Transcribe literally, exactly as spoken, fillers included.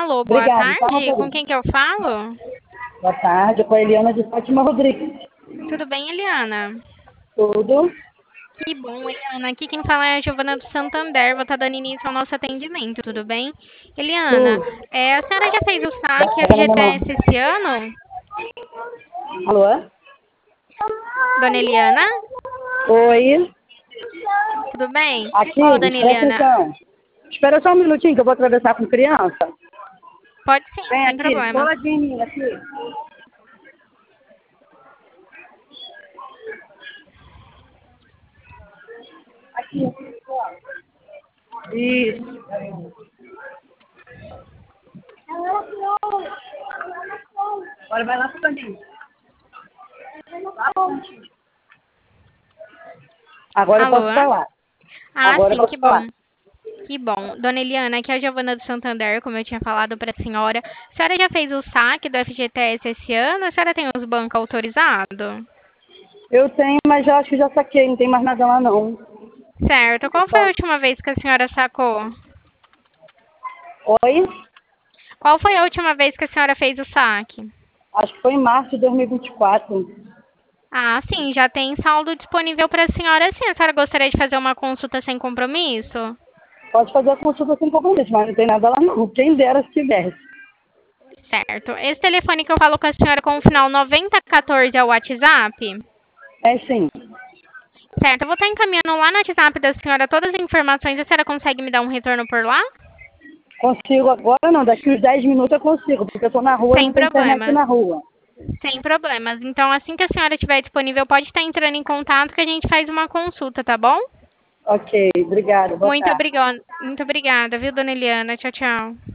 Alô, boa Obrigada, tá, tarde. Com motorista? quem que eu falo? Boa tarde, com a Eliana de Fátima Rodrigues. Tudo bem, Eliana? Tudo? Que bom, Eliana. Aqui quem fala é a Giovana do Santander. Vou estar dando início ao nosso atendimento, tudo bem? Eliana, Tudo. é, a senhora já fez o Vai saque pegar na minha mão. F G T S esse ano? Alô? Dona Eliana? Oi? Tudo bem? Aqui, Ó, Dona presta Eliana, atenção. Espera só um minutinho que eu vou atravessar com criança. pode sim, Vem sem aqui, problemas. coladinho em mim, aqui. Aqui. Isso. Agora vai lá pro cantinho. Lá pro cantinho. Agora eu Alô? posso falar. Ah, Agora eu sim, posso que falar. bom. Que bom. Dona Eliana, aqui é a Giovana do Santander, como eu tinha falado para a senhora. A senhora já fez o saque do F G T S esse ano? A senhora tem os bancos autorizados? Eu tenho, mas já acho que já saquei, não tem mais nada lá não. Certo. Qual foi a última vez que a senhora sacou? Oi? Qual foi a última vez que a senhora fez o saque? Acho que foi em março de dois mil e vinte e quatro. Ah, sim, já tem saldo disponível para a senhora sim. A senhora gostaria de fazer uma consulta sem compromisso? Pode fazer a consulta sem compromisso, mas não tem nada lá não. Quem dera se tivesse. Certo. Esse telefone que eu falo com a senhora com o final noventa quatorze é o WhatsApp? É sim. Certo, eu vou estar encaminhando lá no WhatsApp da senhora todas as informações. A senhora consegue me dar um retorno por lá? Consigo agora não, daqui uns dez minutos eu consigo, porque eu tô na rua e Sem não tem internet problemas. na rua. Sem problemas. Então, assim que a senhora estiver disponível, pode estar entrando em contato que a gente faz uma consulta, tá bom? Ok, obrigada. Boa Muito tarde. obrigada, muito obrigada, viu, dona Eliana? Tchau, tchau.